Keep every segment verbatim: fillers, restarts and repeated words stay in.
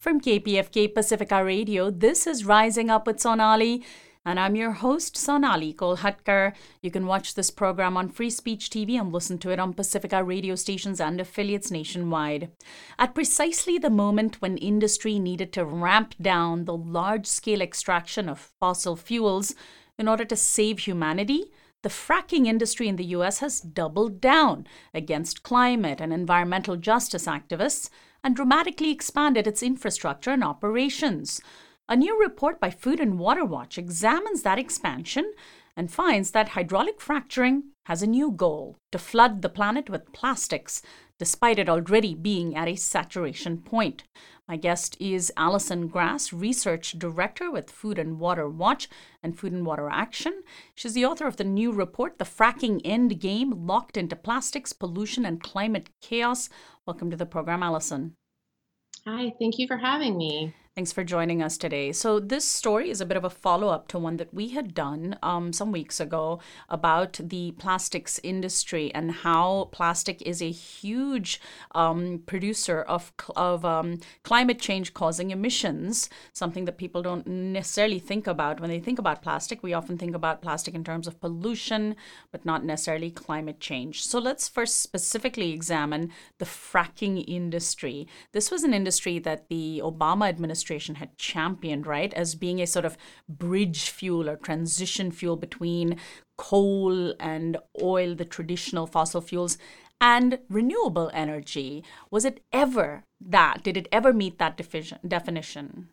From K P F K Pacifica Radio, this is Rising Up with Sonali, and I'm your host, Sonali Kolhatkar. You can watch this program on Free Speech T V and listen to it on Pacifica radio stations and affiliates nationwide. At precisely the moment when industry needed to ramp down the large-scale extraction of fossil fuels in order to save humanity, the fracking industry in the U S has doubled down against climate and environmental justice activists and dramatically expanded its infrastructure and operations. A new report by Food and Water Watch examines that expansion and finds that hydraulic fracturing has a new goal: to flood the planet with plastics, despite it already being at a saturation point. My guest is Alison Grass, Research Director with Food and Water Watch and Food and Water Action. She's the author of the new report, The Fracking End Game: Locked into Plastics, Pollution, and Climate Chaos. Welcome to the program, Alison. Hi, thank you for having me. Thanks for joining us today. So this story is a bit of a follow-up to one that we had done um, some weeks ago about the plastics industry and how plastic is a huge um, producer of, of um, climate change causing emissions, something that people don't necessarily think about. When they think about plastic, we often think about plastic in terms of pollution, but not necessarily climate change. So let's first specifically examine the fracking industry. This was an industry that the Obama administration had championed, right, as being a sort of bridge fuel or transition fuel between coal and oil, the traditional fossil fuels, and renewable energy. Was it ever that? Did it ever meet that defi- definition?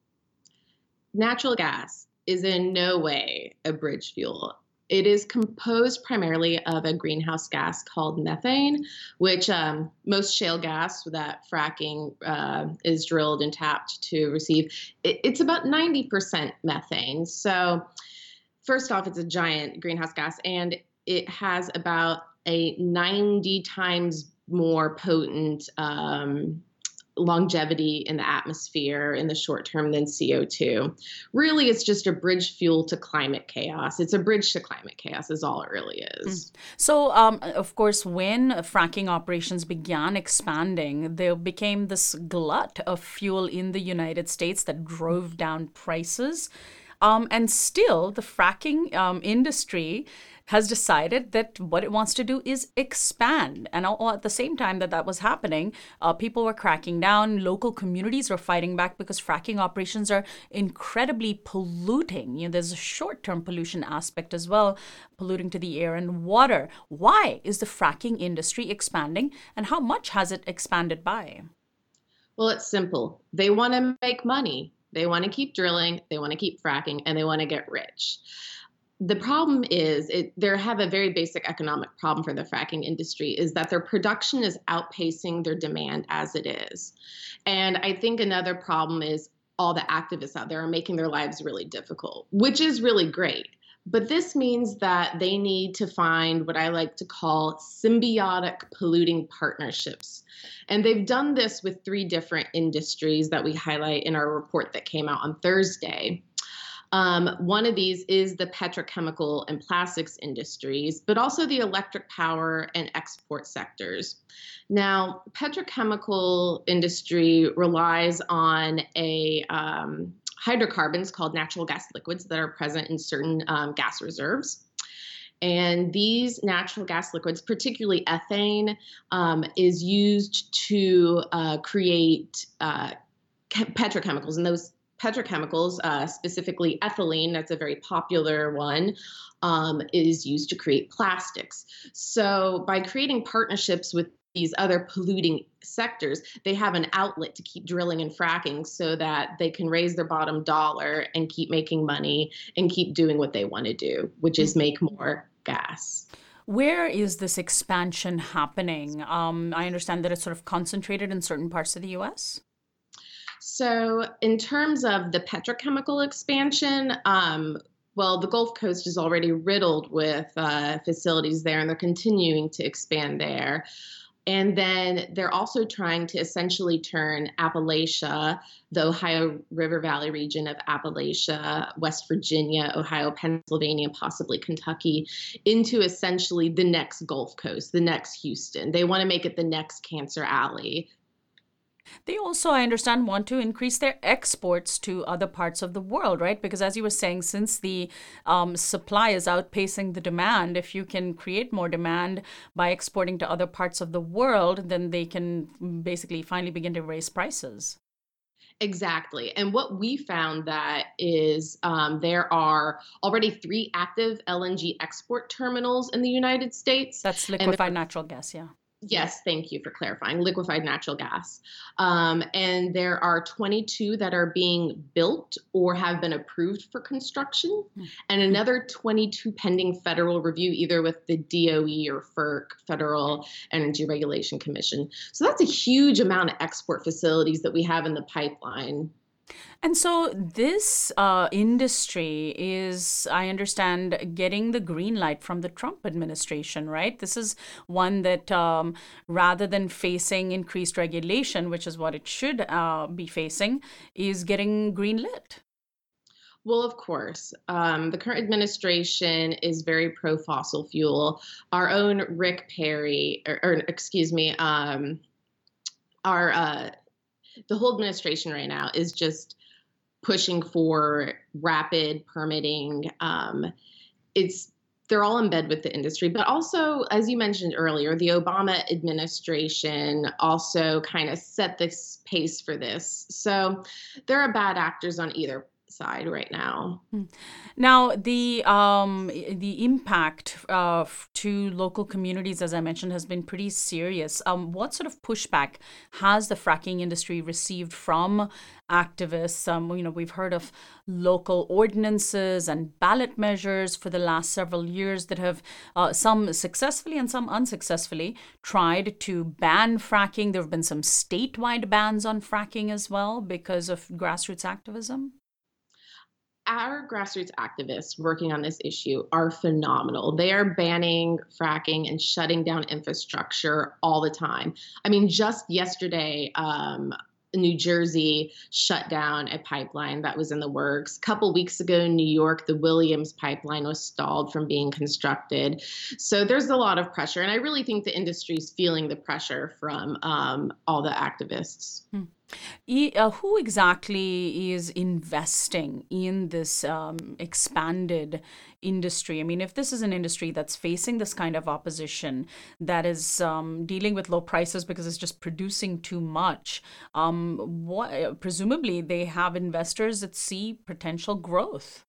Natural gas is in no way a bridge fuel. It is composed primarily of a greenhouse gas called methane, which um, most shale gas that fracking uh, is drilled and tapped to receive, it, it's about ninety percent methane. So first off, it's a giant greenhouse gas, and it has about a ninety times more potent um, longevity in the atmosphere in the short term than C O two. Really, it's just a bridge fuel to climate chaos. It's a bridge to climate chaos is all it really is. Mm. So, um, of course, when fracking operations began expanding, there became this glut of fuel in the United States that drove down prices. Um, and still, the fracking um, industry has decided that what it wants to do is expand. And all, at the same time that that was happening, uh, people were cracking down. Local communities were fighting back because fracking operations are incredibly polluting. You know, there's a short-term pollution aspect as well, polluting to the air and water. Why is the fracking industry expanding, and how much has it expanded by? Well, it's simple. They want to make money. They want to keep drilling, they want to keep fracking, and they want to get rich. The problem is it, they have a very basic economic problem for the fracking industry, is that their production is outpacing their demand as it is. And I think another problem is all the activists out there are making their lives really difficult, which is really great. But this means that they need to find what I like to call symbiotic polluting partnerships. And they've done this with three different industries that we highlight in our report that came out on Thursday. Um, one of these is the petrochemical and plastics industries, but also the electric power and export sectors. Now, petrochemical industry relies on a um, hydrocarbons called natural gas liquids that are present in certain um, gas reserves. And these natural gas liquids, particularly ethane, um, is used to uh, create uh, petrochemicals. And those petrochemicals, uh, specifically ethylene, that's a very popular one, um, is used to create plastics. So by creating partnerships with these other polluting sectors, they have an outlet to keep drilling and fracking so that they can raise their bottom dollar and keep making money and keep doing what they want to do, which is make more gas. Where is this expansion happening? Um, I understand that it's sort of concentrated in certain parts of the U S. So in terms of the petrochemical expansion, um, well, the Gulf Coast is already riddled with uh, facilities there, and they're continuing to expand there. And then they're also trying to essentially turn Appalachia, the Ohio River Valley region of Appalachia, West Virginia, Ohio, Pennsylvania, possibly Kentucky, into essentially the next Gulf Coast, the next Houston. They want to make it the next Cancer Alley. They also, I understand, want to increase their exports to other parts of the world, right? Because as you were saying, since the um, supply is outpacing the demand, if you can create more demand by exporting to other parts of the world, then they can basically finally begin to raise prices. Exactly. And what we found that is um, there are already three active L N G export terminals in the United States. That's And liquefied there natural gas, yeah. Yes, thank you for clarifying. Liquefied natural gas. Um, and there are twenty-two that are being built or have been approved for construction, and another twenty-two pending federal review, either with the D O E or FERC, Federal Energy Regulation Commission. So that's a huge amount of export facilities that we have in the pipeline. And so this uh, industry is, I understand, getting the green light from the Trump administration, right? This is one that um, rather than facing increased regulation, which is what it should uh, be facing, is getting green lit. Well, of course. Um, the current administration is very pro fossil fuel. Our own Rick Perry, or, or excuse me, um, our uh, the whole administration right now is just pushing for rapid permitting. Um, it's they're all in bed with the industry, but also, as you mentioned earlier, the Obama administration also kind of set this pace for this. So there are bad actors on either side right now. Now, the um, the impact uh, f- to local communities, as I mentioned, has been pretty serious. Um, what sort of pushback has the fracking industry received from activists? Um, you know, we've heard of local ordinances and ballot measures for the last several years that have uh, some successfully and some unsuccessfully tried to ban fracking. There have been some statewide bans on fracking as well because of grassroots activism. Our grassroots activists working on this issue are phenomenal. They are banning fracking and shutting down infrastructure all the time. I mean, just yesterday, um, New Jersey shut down a pipeline that was in the works. A couple weeks ago in New York, the Williams pipeline was stalled from being constructed. So there's a lot of pressure. And I really think the industry is feeling the pressure from um, all the activists. Hmm. E- uh, who exactly is investing in this um, expanded industry? I mean, if this is an industry that's facing this kind of opposition, that is um, dealing with low prices because it's just producing too much, um, what, presumably they have investors that see potential growth.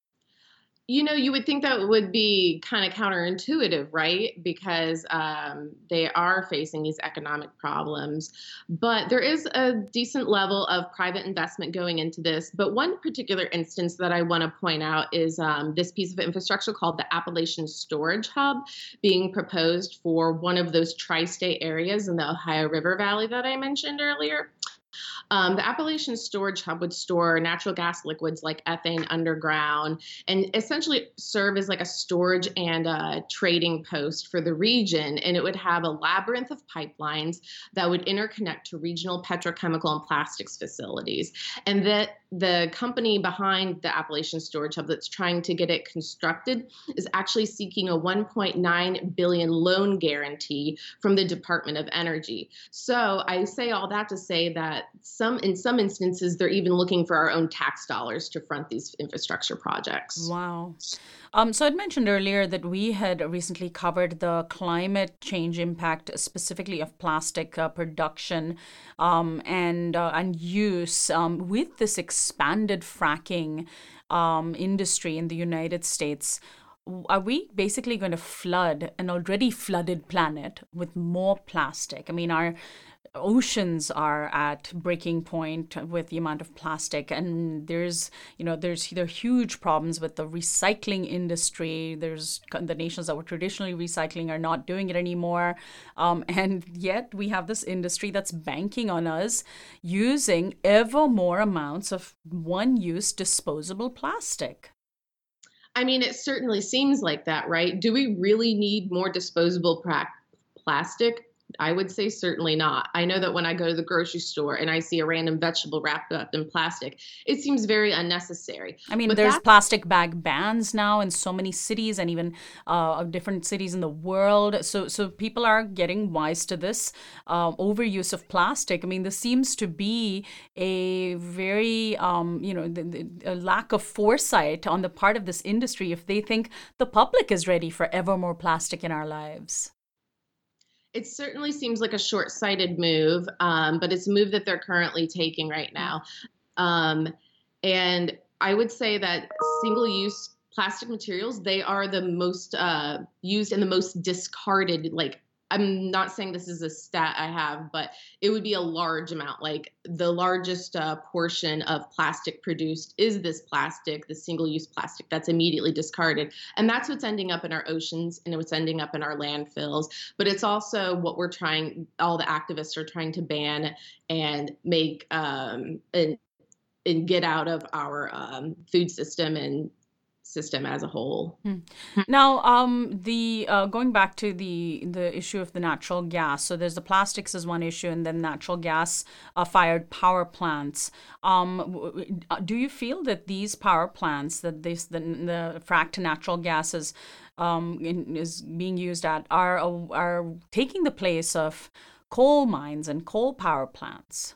You know, you would think that would be kind of counterintuitive, right? Because um, they are facing these economic problems. But there is a decent level of private investment going into this. But one particular instance that I want to point out is um, this piece of infrastructure called the Appalachian Storage Hub being proposed for one of those tri state areas in the Ohio River Valley that I mentioned earlier. Um, the Appalachian Storage Hub would store natural gas liquids like ethane underground and essentially serve as like a storage and a trading post for the region. And it would have a labyrinth of pipelines that would interconnect to regional petrochemical and plastics facilities. And that the company behind the Appalachian Storage Hub that's trying to get it constructed is actually seeking a one point nine billion dollars loan guarantee from the Department of Energy. So I say all that to say that some, in some instances, they're even looking for our own tax dollars to front these infrastructure projects. Wow. Um, so I'd mentioned earlier that we had recently covered the climate change impact, specifically of plastic uh, production um, and uh, and use um, with this expanded fracking um, industry in the United States. Are we basically going to flood an already flooded planet with more plastic? I mean, our oceans are at breaking point with the amount of plastic, and there's you know there's there are huge problems with the recycling industry. There's the nations that were traditionally recycling are not doing it anymore, um, and yet we have this industry that's banking on us using ever more amounts of one-use disposable plastic. I mean, it certainly seems like that, right? Do we really need more disposable pra- plastic? I would say certainly not. I know that when I go to the grocery store and I see a random vegetable wrapped up in plastic, it seems very unnecessary. I mean, But there's that plastic bag bans now in so many cities and even uh, different cities in the world. So, so people are getting wise to this uh, overuse of plastic. I mean, this seems to be a very, um, you know, the, the, a lack of foresight on the part of this industry if they think the public is ready for ever more plastic in our lives. It certainly seems like a short-sighted move, um, but it's a move that they're currently taking right Mm. now. Um, and I would say that single-use plastic materials, they are the most uh, used and the most discarded. Like, I'm not saying this is a stat I have, but it would be a large amount. Like the largest uh, portion of plastic produced is this plastic, the single-use plastic that's immediately discarded. And that's what's ending up in our oceans and what's ending up in our landfills. But it's also what we're trying, all the activists are trying to ban and make um, and and get out of our um, food system and system as a whole. Hmm. Now, um, the uh, going back to the the issue of the natural gas. So there's the plastics as one issue, and then natural gas uh, fired power plants. Um, w- w- uh, do you feel that these power plants, that this the, the fracked natural gas is um, in, is being used at, are are taking the place of coal mines and coal power plants?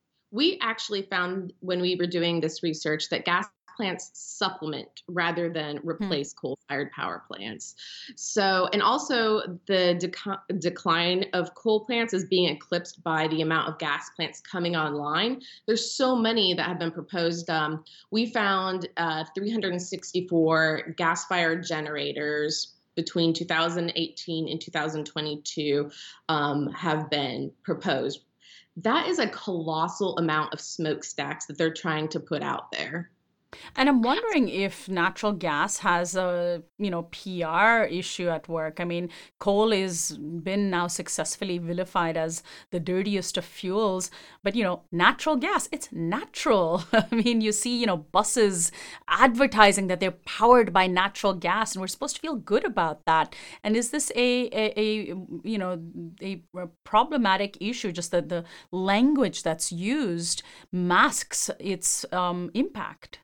We actually found when we were doing this research that gas plants supplement rather than Hmm. replace coal-fired power plants. So, and also the deco- decline of coal plants is being eclipsed by the amount of gas plants coming online. There's so many that have been proposed. Um, we found uh, three hundred sixty-four gas-fired generators between two thousand eighteen and two thousand twenty-two um, have been proposed. That is a colossal amount of smokestacks that they're trying to put out there. And I'm wondering if natural gas has a, you know, P R issue at work. I mean, coal has been now successfully vilified as the dirtiest of fuels, but you know, natural gas, it's natural. I mean, you see, you know, buses advertising that they're powered by natural gas, and we're supposed to feel good about that. And is this a, a, a you know, a, a problematic issue? Just that the language that's used masks its um, impact.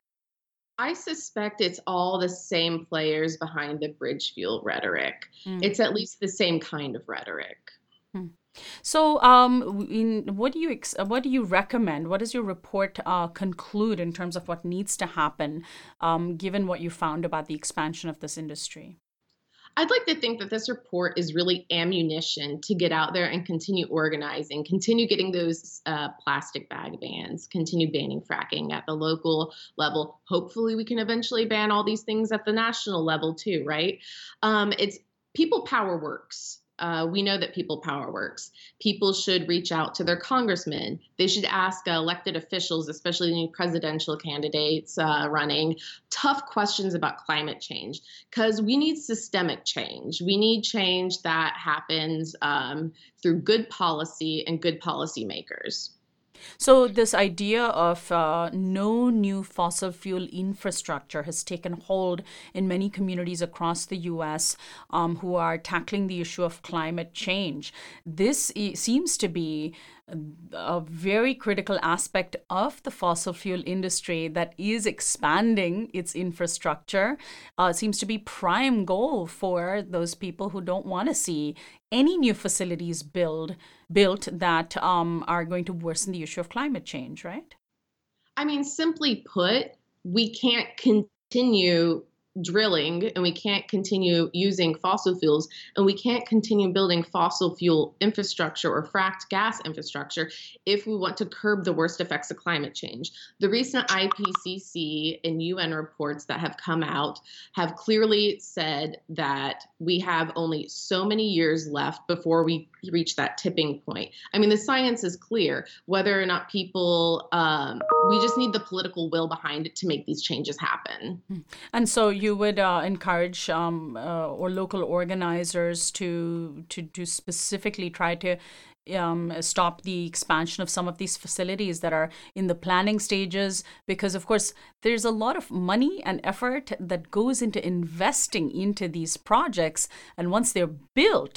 I suspect it's all the same players behind the bridge fuel rhetoric. Mm. It's at least the same kind of rhetoric. Hmm. So, um, w- in what do you ex- uh, what do you recommend? What does your report uh, conclude in terms of what needs to happen, um, given what you found about the expansion of this industry? I'd like to think that this report is really ammunition to get out there and continue organizing, continue getting those uh, plastic bag bans, continue banning fracking at the local level. Hopefully, we can eventually ban all these things at the national level too, right? Um, it's people power works. Uh, we know that people power works. People should reach out to their congressmen. They should ask uh, elected officials, especially new presidential candidates uh, running, tough questions about climate change because we need systemic change. We need change that happens um, through good policy and good policymakers. So, this idea of uh, no new fossil fuel infrastructure has taken hold in many communities across the U S um, who are tackling the issue of climate change. This i- seems to be a very critical aspect of the fossil fuel industry that is expanding its infrastructure. Uh, it seems to be prime goal for those people who don't want to see any new facilities build built that um, are going to worsen the issue of climate change, right? I mean, simply put, we can't continue drilling and we can't continue using fossil fuels and we can't continue building fossil fuel infrastructure or fracked gas infrastructure if we want to curb the worst effects of climate change. The recent I P C C and U N reports that have come out have clearly said that we have only so many years left before we reach that tipping point. I mean, the science is clear. Whether or not people, um, we just need the political will behind it to make these changes happen. And so you would uh, encourage um, uh, or local organizers to to to specifically try to um, stop the expansion of some of these facilities that are in the planning stages, because of course there's a lot of money and effort that goes into investing into these projects, and once they're built,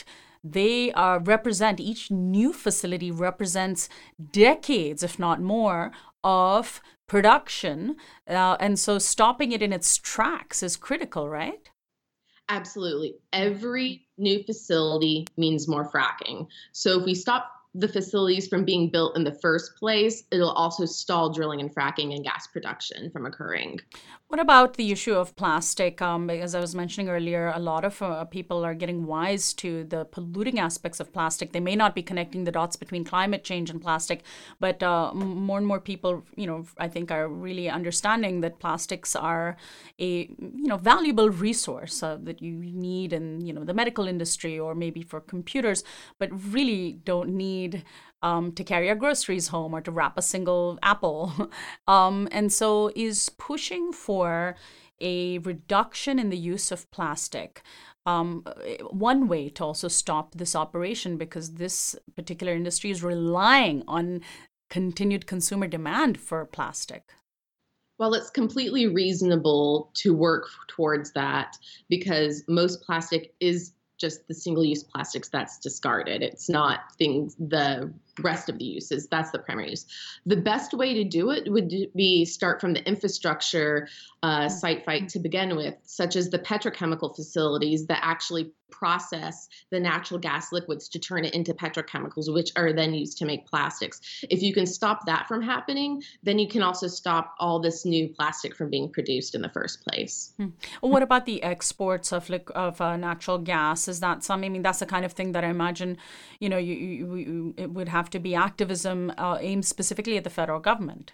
they uh, represent, each new facility represents decades, if not more, of production. Uh, and so stopping it in its tracks is critical, right? Absolutely. Every new facility means more fracking. So if we stop the facilities from being built in the first place, it'll also stall drilling and fracking and gas production from occurring. What about the issue of plastic? Um, as I was mentioning earlier, a lot of uh, people are getting wise to the polluting aspects of plastic. They may not be connecting the dots between climate change and plastic, but uh, m- more and more people, you know, I think are really understanding that plastics are a, you know, valuable resource uh, that you need in, you know, the medical industry or maybe for computers, but really don't need Um, to carry our groceries home or to wrap a single apple. um, and so is pushing for a reduction in the use of plastic um, one way to also stop this operation, because this particular industry is relying on continued consumer demand for plastic. Well, it's completely reasonable to work towards that because most plastic is just the single-use plastics that's discarded. It's not things, the rest of the uses. That's the primary use. The best way to do it would be start from the infrastructure uh, site fight to begin with, such as the petrochemical facilities that actually process the natural gas liquids to turn it into petrochemicals, which are then used to make plastics. If you can stop that from happening, then you can also stop all this new plastic from being produced in the first place. Hmm. What about the exports of like of uh, natural gas? Is that some? I mean, that's the kind of thing that I imagine, you know, you, you, you it would have to be activism uh, aimed specifically at the federal government.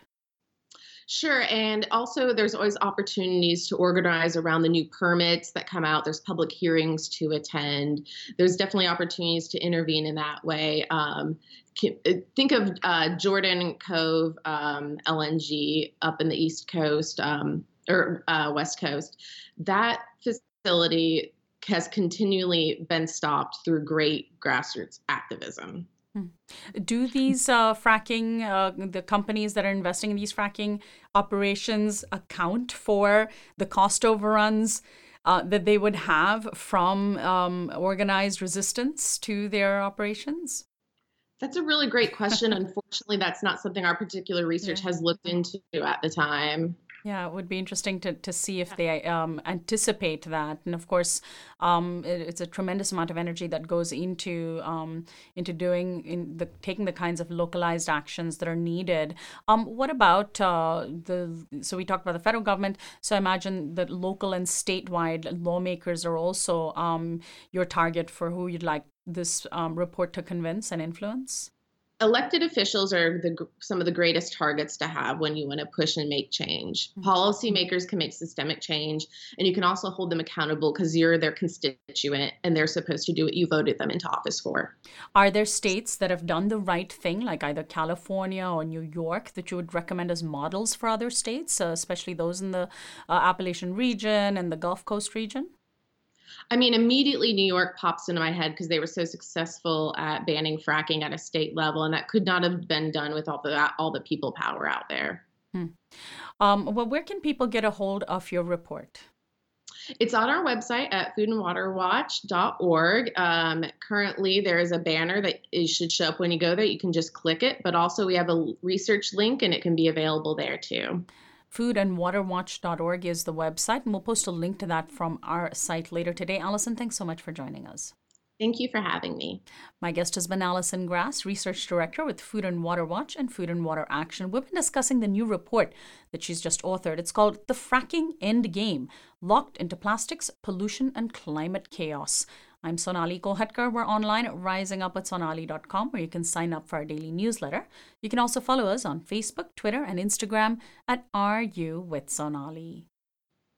Sure. And also, there's always opportunities to organize around the new permits that come out. There's public hearings to attend. There's definitely opportunities to intervene in that way. Um, think of uh, Jordan Cove um, L N G up in the East Coast um, or uh, West Coast. That facility has continually been stopped through great grassroots activism. Do these uh, fracking, uh, the companies that are investing in these fracking operations account for the cost overruns uh, that they would have from um, organized resistance to their operations? That's a really great question. Unfortunately, that's not something our particular research Yeah. has looked into at the time. Yeah, it would be interesting to, to see if they um, anticipate that. And of course, um, it, it's a tremendous amount of energy that goes into um, into doing in the taking the kinds of localized actions that are needed. Um, what about uh, the? So we talked about the federal government. So I imagine that local and statewide lawmakers are also um, your target for who you'd like this um, report to convince and influence. Elected officials are the, some of the greatest targets to have when you want to push and make change. Policymakers can make systemic change, and you can also hold them accountable because you're their constituent and they're supposed to do what you voted them into office for. Are there states that have done the right thing, like either California or New York, that you would recommend as models for other states, uh, especially those in the uh, Appalachian region and the Gulf Coast region? I mean, immediately New York pops into my head because they were so successful at banning fracking at a state level, and that could not have been done with all the all the people power out there. Hmm. Um, well, where can people get a hold of your report? It's on our website at food and water watch dot org. Um, currently, there is a banner that is, should show up when you go there. You can just click it, but also we have a research link, and it can be available there too. food and water watch dot org is the website, and we'll post a link to that from our site later today. Allison, thanks so much for joining us. Thank you for having me. My guest has been Allison Grass, Research Director with Food and Water Watch and Food and Water Action. We've been discussing the new report that she's just authored. It's called The Fracking End Game, Locked into Plastics, Pollution and Climate Chaos. I'm Sonali Kolhatkar. We're online at rising up at sonali dot com, where you can sign up for our daily newsletter. You can also follow us on Facebook, Twitter, and Instagram at Are You with Sonali.